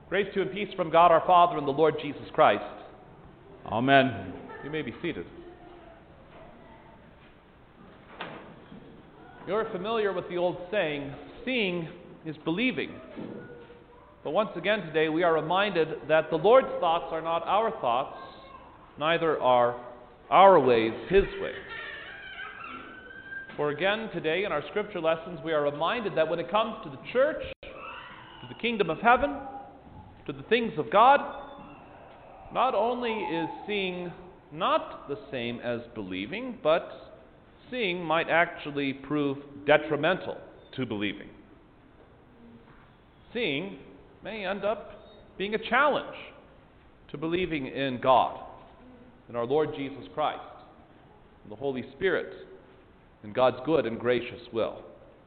Grace to you and peace from God our Father and the Lord Jesus Christ. Amen. You may be seated. You're familiar with the old saying, seeing is believing. But once again today we are reminded that the Lord's thoughts are not our thoughts, neither are our ways His ways. For again today in our scripture lessons we are reminded that when it comes to the church, to the kingdom of heaven, to the things of God, not only is seeing not the same as believing, but seeing might actually prove detrimental to believing. Seeing may end up being a challenge to believing in God, in our Lord Jesus Christ, in the Holy Spirit, in God's good and gracious will.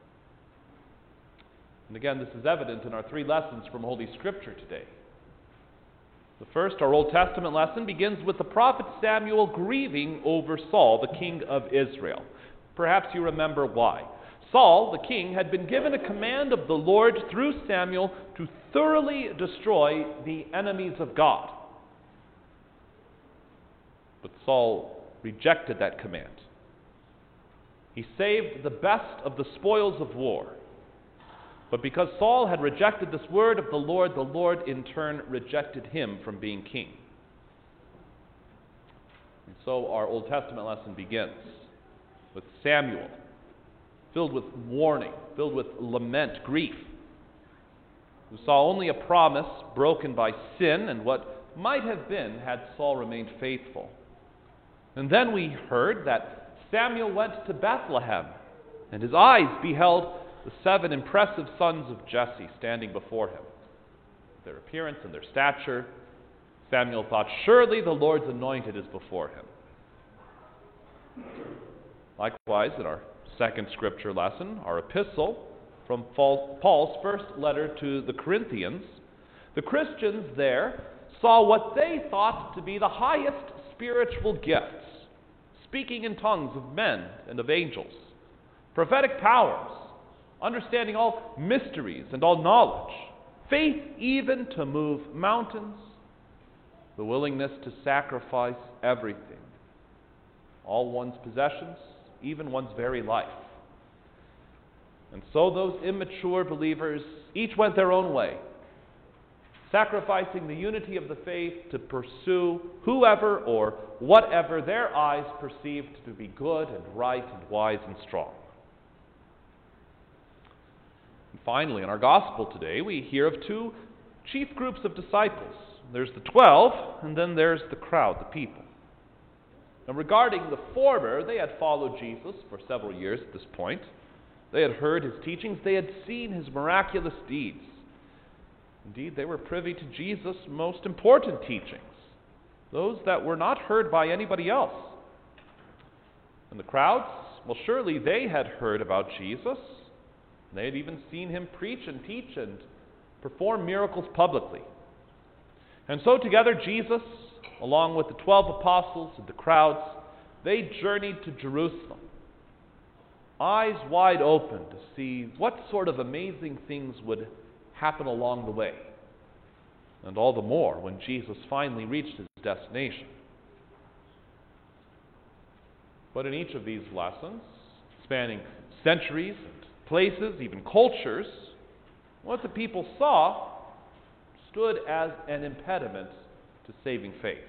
And again, this is evident in our three lessons from Holy Scripture today. The first, our Old Testament lesson, begins with the prophet Samuel grieving over Saul, the king of Israel. Perhaps you remember why. Saul, the king, had been given a command of the Lord through Samuel to thoroughly destroy the enemies of God. But Saul rejected that command. He saved the best of the spoils of war. But because Saul had rejected this word of the Lord in turn rejected him from being king. And so our Old Testament lesson begins with Samuel, filled with warning, filled with lament, grief, who saw only a promise broken by sin and what might have been had Saul remained faithful. And then we heard that Samuel went to Bethlehem, and his eyes beheld the 7 impressive sons of Jesse standing before him. Their appearance and their stature, Samuel thought, surely the Lord's anointed is before him. Likewise, in our second scripture lesson, our epistle from Paul's first letter to the Corinthians, the Christians there saw what they thought to be the highest spiritual gifts, speaking in tongues of men and of angels, prophetic powers, understanding all mysteries and all knowledge, faith even to move mountains, the willingness to sacrifice everything, all one's possessions, even one's very life. And so those immature believers each went their own way, sacrificing the unity of the faith to pursue whoever or whatever their eyes perceived to be good and right and wise and strong. And finally, in our gospel today, we hear of two chief groups of disciples. There's the 12, and then there's the crowd, the people. And regarding the former, they had followed Jesus for several years at this point. They had heard his teachings. They had seen his miraculous deeds. Indeed, they were privy to Jesus' most important teachings, those that were not heard by anybody else. And the crowds, well, surely they had heard about Jesus. They had even seen him preach and teach and perform miracles publicly. And so together Jesus, along with the 12 apostles and the crowds, they journeyed to Jerusalem, eyes wide open to see what sort of amazing things would happen along the way. And all the more when Jesus finally reached his destination. But in each of these lessons, spanning centuries and places, even cultures, what the people saw stood as an impediment to saving faith.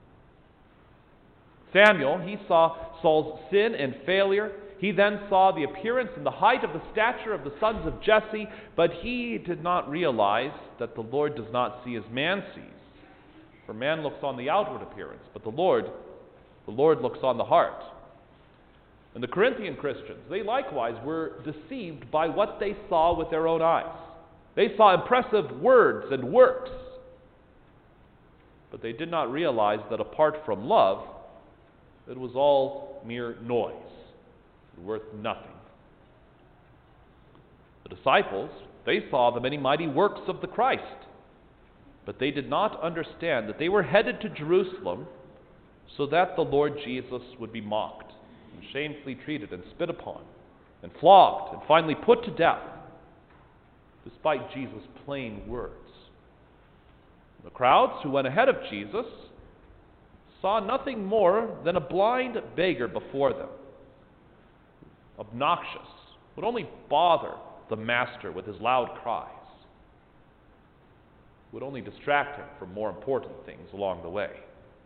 Samuel, he saw Saul's sin and failure. He then saw the appearance and the height of the stature of the sons of Jesse, but he did not realize that the Lord does not see as man sees. For man looks on the outward appearance, but the Lord looks on the heart. And the Corinthian Christians, they likewise were deceived by what they saw with their own eyes. They saw impressive words and works, but they did not realize that apart from love, it was all mere noise, worth nothing. The disciples, they saw the many mighty works of the Christ, but they did not understand that they were headed to Jerusalem so that the Lord Jesus would be mocked and shamefully treated and spit upon and flogged and finally put to death, despite Jesus' plain words. The crowds who went ahead of Jesus saw nothing more than a blind beggar before them, obnoxious, would only bother the master with his loud cries, would only distract him from more important things along the way.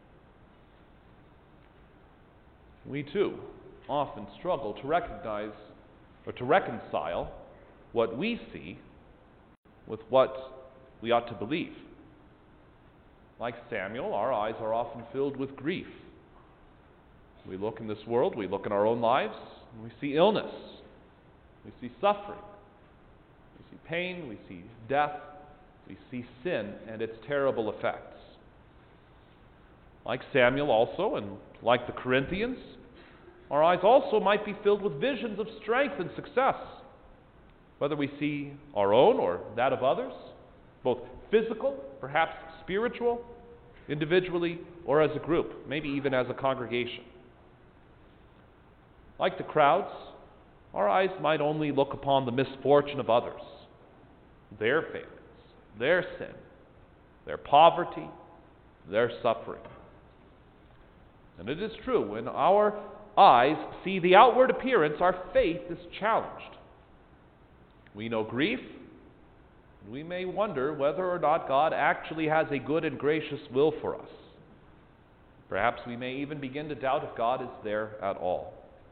We too often struggle to recognize or to reconcile what we see with what we ought to believe. Like Samuel, our eyes are often filled with grief. We look in this world, we look in our own lives, and we see illness, we see suffering, we see pain, we see death, we see sin and its terrible effects. Like Samuel also, and like the Corinthians, our eyes also might be filled with visions of strength and success, whether we see our own or that of others, both physical, perhaps spiritual, individually, or as a group, maybe even as a congregation. Like the crowds, our eyes might only look upon the misfortune of others, their failings, their sin, their poverty, their suffering. And it is true, when our eyes see the outward appearance, our faith is challenged. We know grief, and we may wonder whether or not God actually has a good and gracious will for us. Perhaps we may even begin to doubt if God is there at all.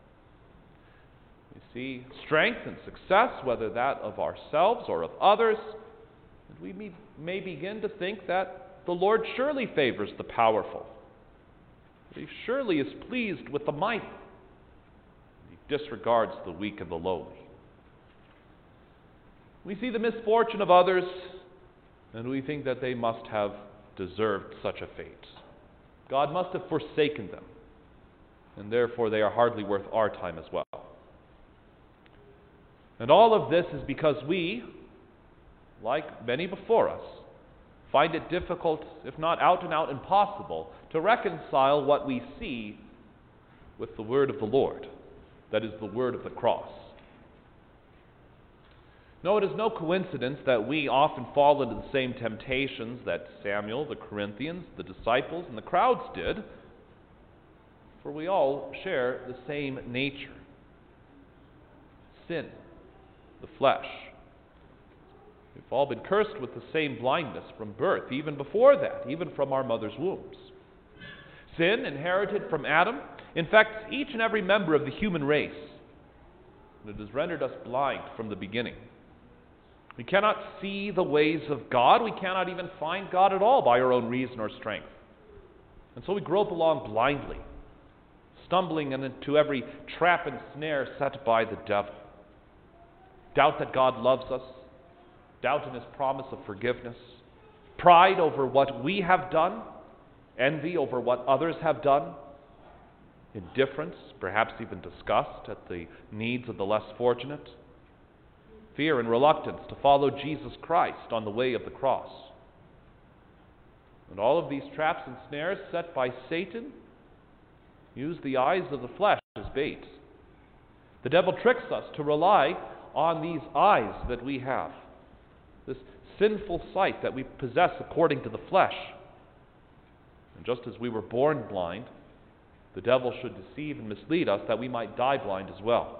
We see strength and success, whether that of ourselves or of others, and we may begin to think that the Lord surely favors the powerful. He surely is pleased with the mighty. He disregards the weak and the lowly. We see the misfortune of others, and we think that they must have deserved such a fate. God must have forsaken them, and therefore they are hardly worth our time as well. And all of this is because we, like many before us, find it difficult, if not out and out impossible, to reconcile what we see with the word of the Lord, that is, the word of the cross. No, it is no coincidence that we often fall into the same temptations that Samuel, the Corinthians, the disciples, and the crowds did, for we all share the same nature: sin, the flesh. We've all been cursed with the same blindness from birth, even before that, even from our mother's wombs. Sin, inherited from Adam, infects each and every member of the human race, and it has rendered us blind from the beginning. We cannot see the ways of God. We cannot even find God at all by our own reason or strength. And so we grope along blindly, stumbling into every trap and snare set by the devil. Doubt that God loves us, doubt in His promise of forgiveness, pride over what we have done, envy over what others have done, indifference, perhaps even disgust at the needs of the less fortunate, fear and reluctance to follow Jesus Christ on the way of the cross. And all of these traps and snares set by Satan use the eyes of the flesh as bait. The devil tricks us to rely on these eyes that we have, this sinful sight that we possess according to the flesh. And just as we were born blind, the devil should deceive and mislead us that we might die blind as well.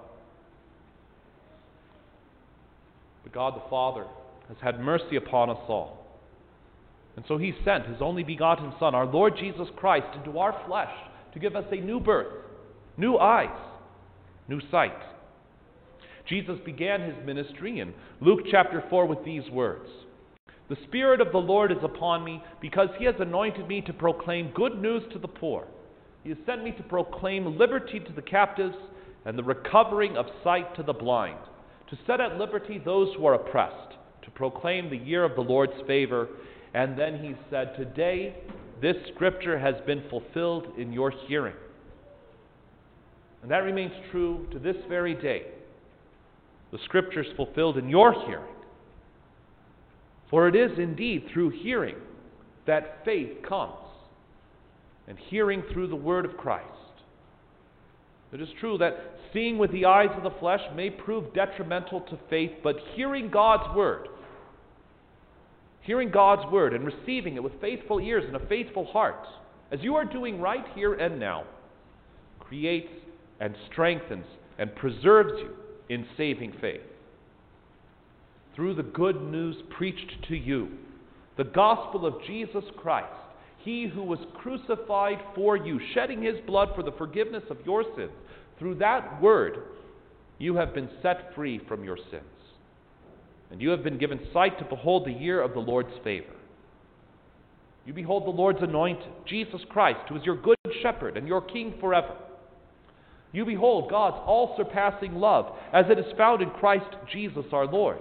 But God the Father has had mercy upon us all. And so He sent His only begotten Son, our Lord Jesus Christ, into our flesh to give us a new birth, new eyes, new sight. Jesus began His ministry in Luke chapter 4 with these words: "The Spirit of the Lord is upon me, because He has anointed me to proclaim good news to the poor. He has sent me to proclaim liberty to the captives and the recovering of sight to the blind, to set at liberty those who are oppressed, to proclaim the year of the Lord's favor." And then He said, "Today this scripture has been fulfilled in your hearing." And that remains true to this very day. The scriptures fulfilled in your hearing. For it is indeed through hearing that faith comes, and hearing through the word of Christ. It is true that seeing with the eyes of the flesh may prove detrimental to faith, but hearing God's word, hearing God's word and receiving it with faithful ears and a faithful heart, as you are doing right here and now, creates and strengthens and preserves you in saving faith. Through the good news preached to you, the gospel of Jesus Christ, He who was crucified for you, shedding His blood for the forgiveness of your sins, through that word, you have been set free from your sins. And you have been given sight to behold the year of the Lord's favor. You behold the Lord's anointed, Jesus Christ, who is your good shepherd and your king forever. You behold God's all-surpassing love, as it is found in Christ Jesus our Lord.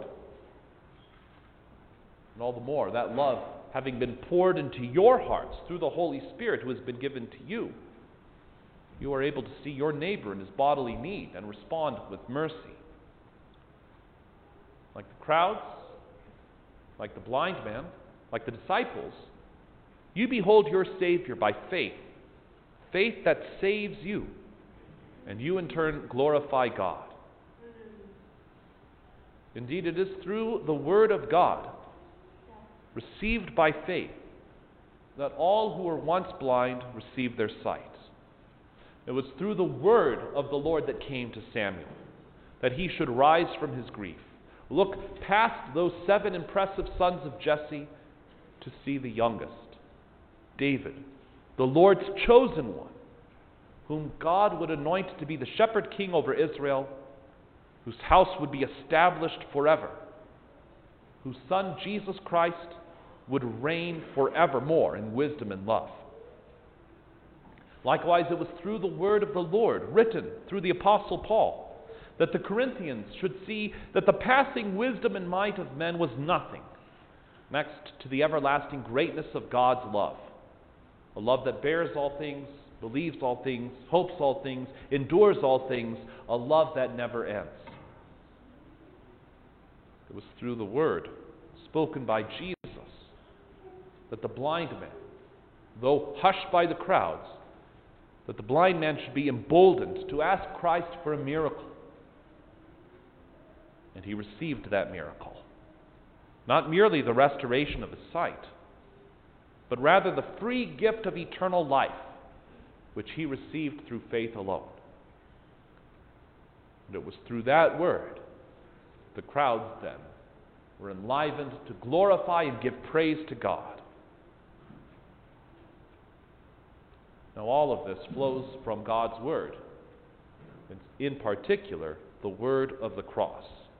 And all the more, that love having been poured into your hearts through the Holy Spirit who has been given to you, you are able to see your neighbor in his bodily need and respond with mercy. Like the crowds, like the blind man, like the disciples, you behold your Savior by faith, faith that saves you, and you in turn glorify God. Indeed, it is through the Word of God, received by faith, that all who were once blind received their sight. It was through the word of the Lord that came to Samuel, that he should rise from his grief, look past those 7 impressive sons of Jesse to see the youngest, David, the Lord's chosen one, whom God would anoint to be the shepherd king over Israel, whose house would be established forever, whose son Jesus Christ would reign forevermore in wisdom and love. Likewise, it was through the word of the Lord, written through the Apostle Paul, that the Corinthians should see that the passing wisdom and might of men was nothing next to the everlasting greatness of God's love, a love that bears all things, believes all things, hopes all things, endures all things, a love that never ends. It was through the word spoken by Jesus that the blind man, though hushed by the crowds, that the blind man should be emboldened to ask Christ for a miracle. And he received that miracle. Not merely the restoration of his sight, but rather the free gift of eternal life, which he received through faith alone. And it was through that word the crowds then were enlivened to glorify and give praise to God. Now all of this flows from God's word, and in particular, the word of the cross.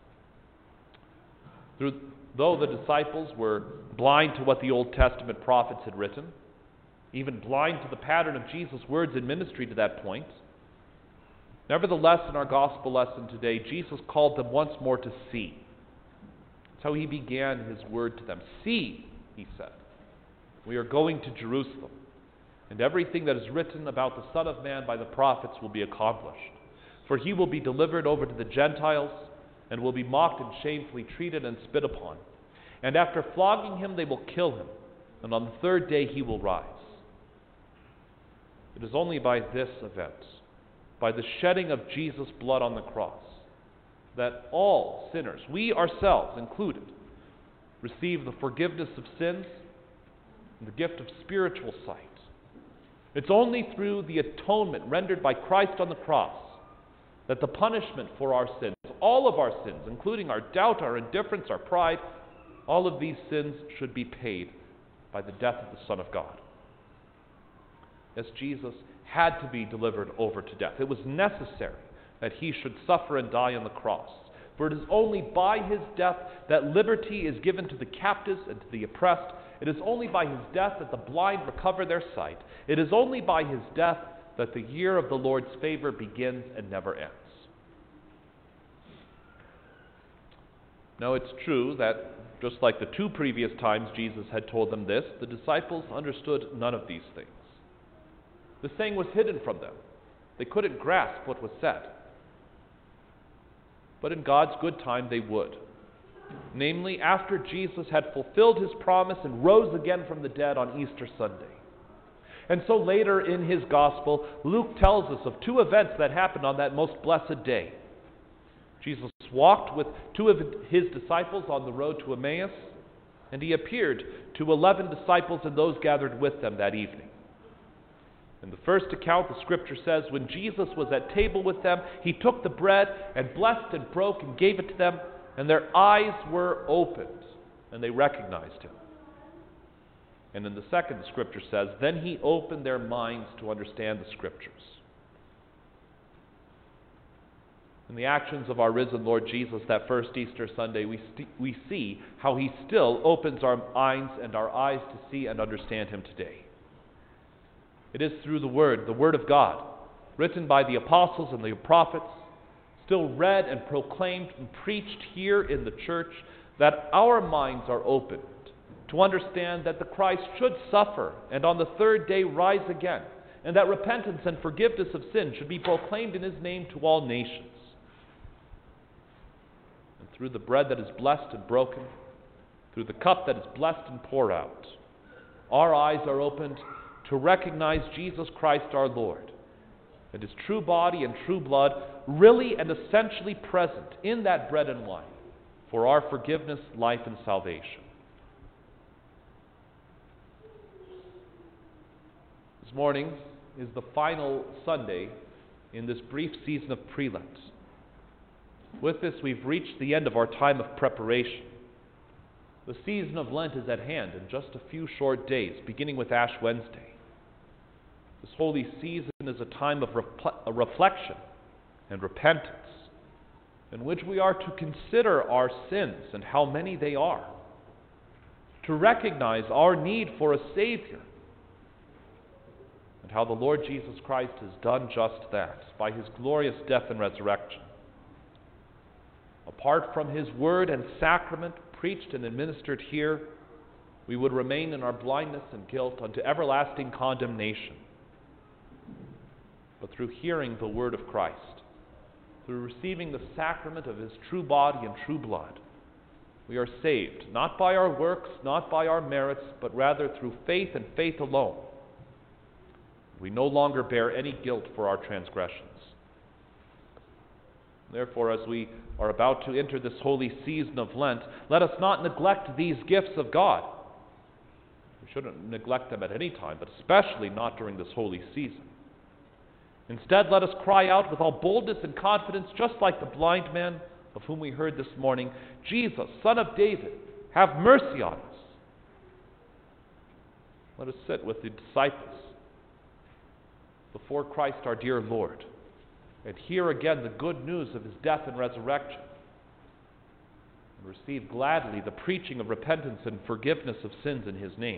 Though the disciples were blind to what the Old Testament prophets had written, even blind to the pattern of Jesus' words in ministry to that point, nevertheless, in our gospel lesson today, Jesus called them once more to see. That's how he began his word to them. See, he said, we are going to Jerusalem, and everything that is written about the Son of Man by the prophets will be accomplished. For he will be delivered over to the Gentiles, and will be mocked and shamefully treated and spit upon. And after flogging him, they will kill him, and on the 3rd day he will rise. It is only by this event, by the shedding of Jesus' blood on the cross, that all sinners, we ourselves included, receive the forgiveness of sins and the gift of spiritual sight. It's only through the atonement rendered by Christ on the cross that the punishment for our sins, all of our sins, including our doubt, our indifference, our pride, all of these sins should be paid by the death of the Son of God. As Jesus had to be delivered over to death, it was necessary that he should suffer and die on the cross. For it is only by his death that liberty is given to the captives and to the oppressed. It is only by his death that the blind recover their sight. It is only by his death that the year of the Lord's favor begins and never ends. Now it's true that just like the 2 previous times Jesus had told them this, the disciples understood none of these things. The saying was hidden from them. They couldn't grasp what was said. But in God's good time they would. Namely, after Jesus had fulfilled his promise and rose again from the dead on Easter Sunday. And so later in his gospel, Luke tells us of 2 events that happened on that most blessed day. Jesus walked with 2 of his disciples on the road to Emmaus, And he appeared to 11 disciples and those gathered with them that evening. In the first account, the Scripture says, when Jesus was at table with them, he took the bread and blessed and broke and gave it to them, and their eyes were opened, and they recognized him. And in the second, the Scripture says, then he opened their minds to understand the Scriptures. In the actions of our risen Lord Jesus that first Easter Sunday, we see how he still opens our minds and our eyes to see and understand him today. It is through the Word of God, written by the apostles and the prophets, still read and proclaimed and preached here in the church, that our minds are opened to understand that the Christ should suffer and on the third day rise again, and that repentance and forgiveness of sin should be proclaimed in his name to all nations. And through the bread that is blessed and broken, through the cup that is blessed and poured out, our eyes are opened to recognize Jesus Christ our Lord, and his true body and true blood really and essentially present in that bread and wine for our forgiveness, life, and salvation. This morning is the final Sunday in this brief season of Pre-Lent. With this, we've reached the end of our time of preparation. The season of Lent is at hand in just a few short days, beginning with Ash Wednesday. This holy season is a time of reflection and repentance, in which we are to consider our sins and how many they are, to recognize our need for a Savior, and how the Lord Jesus Christ has done just that by his glorious death and resurrection. Apart from his word and sacrament preached and administered here, we would remain in our blindness and guilt unto everlasting condemnation. But through hearing the word of Christ, through receiving the sacrament of his true body and true blood, we are saved, not by our works, not by our merits, but rather through faith and faith alone. We no longer bear any guilt for our transgressions. Therefore, as we are about to enter this holy season of Lent, let us not neglect these gifts of God. We shouldn't neglect them at any time, but especially not during this holy season. Instead, let us cry out with all boldness and confidence, just like the blind man of whom we heard this morning, Jesus, Son of David, have mercy on us. Let us sit with the disciples before Christ our dear Lord, and hear again the good news of his death and resurrection, and receive gladly the preaching of repentance and forgiveness of sins in his name.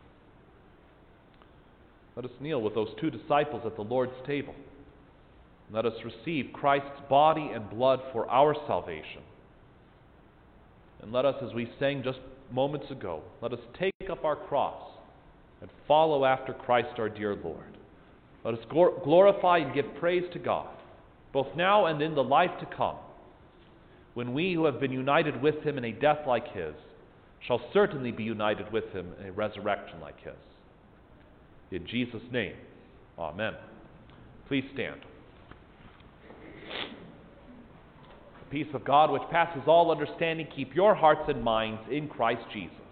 Let us kneel with those two disciples at the Lord's table. Let us receive Christ's body and blood for our salvation. And let us, as we sang just moments ago, let us take up our cross and follow after Christ our dear Lord. Let us glorify and give praise to God, both now and in the life to come, when we who have been united with him in a death like his shall certainly be united with him in a resurrection like his. In Jesus' name, amen. Please stand. The peace of God, which passes all understanding, keep your hearts and minds in Christ Jesus.